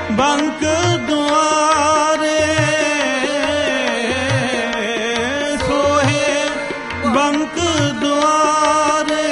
bunk ਦੁਆਰੇ ਸੋਹੇ bunk ਦੁਆਰੇ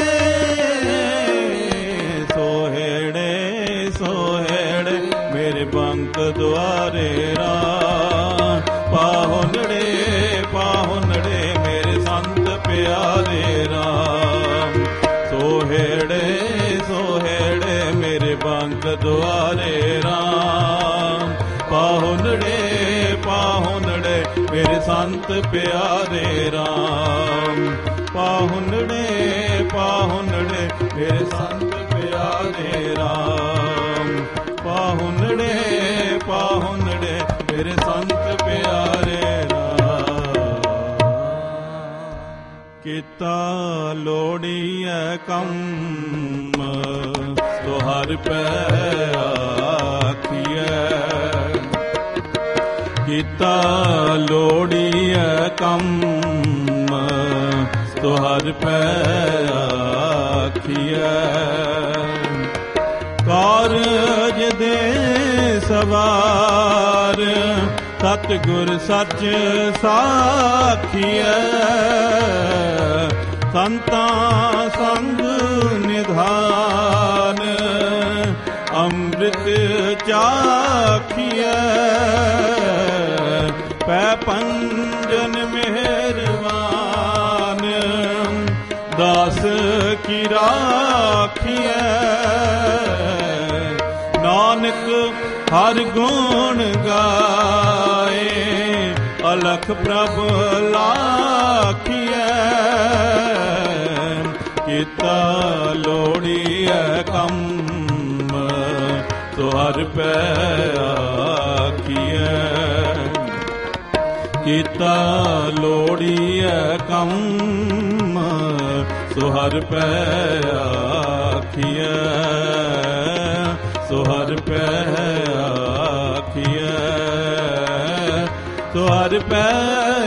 ਸੋਹੇੜੇ ਸੋਹੇੜੇ ਮੇਰੇ ਬੰਕ ਦੁਆਰੇ ਰਾਮ ਪਾਹੁਨੜੇ ਪਾਹੁਨੜੇ ਮੇਰੇ ਸੰਤ ਪਿਆਰੇ ਰਾਮ ਸੋਹੇੜੇ ਸੋਹੇੜੇ ਮੇਰੇ ਬੰਕ ਦੁਆਰੇ ਰਾਮ ਪਾਹੁਨੜੇ ਪਾਹੁਨੜੇ ਮੇਰੇ ਸੰਤ ਪਿਆਰੇ ਰਾਮ ਪਾਹੁਨੜੇ ਪਾਹੁਨੜੇ ਮੇਰੇ ਸੰਤ ਪਿਆਰੇ ਰਾਮ ਪਾਹੁਨੜੇ ਪਾਹੁਨੜੇ ਮੇਰੇ ਸੰਤ ਪਿਆਰੇ ਰਾਮ ਕੀਤਾ ਲੋੜੀਐ ਕੰਮ ਤੋ ਹਰਿ ਪੈ ਆਖੀਐ ਕੀਤਾ ਲੋੜੀਐ ਕੰਮ ਤੋ ਹਰਿ ਪੈ ਆਖੀਐ ਕਾਰਜ ਦੇ ਸਵਾਰ ਸਤਿਗੁਰ ਸੱਚ ਸਾਖੀਐ ਸੰਤਾਂ ਸੰਗ ਨਿਧਾਨ ਅੰਮ੍ਰਿਤ ਚਾਖੀਐ ਪੈ ਪੰਜਨ ਮਿਹਰਬਾਨ ਦਾਸ ਕੀ ਰਾਖੀਐ ਨਾਨਕ ਹਰ ਗੁਣ ਗਾਏ ਅਲਖ ਪ੍ਰਭ ਲਾਖੀਐ ਕੀਤਾ ਲੋੜੀਐ ਕੰਮ ਤੋ ਹਰਿ ਪੈ ਆਖੀਐ ਕੀਤਾ ਲੋੜੀਐ ਕੰਮ ਸੋ ਹਰਿ ਪੈ ਆਖੀਐ ਸੋ ਹਰਿ ਪੈ ਆਖੀਐ ਸੋ ਹਰਿ ਪੈ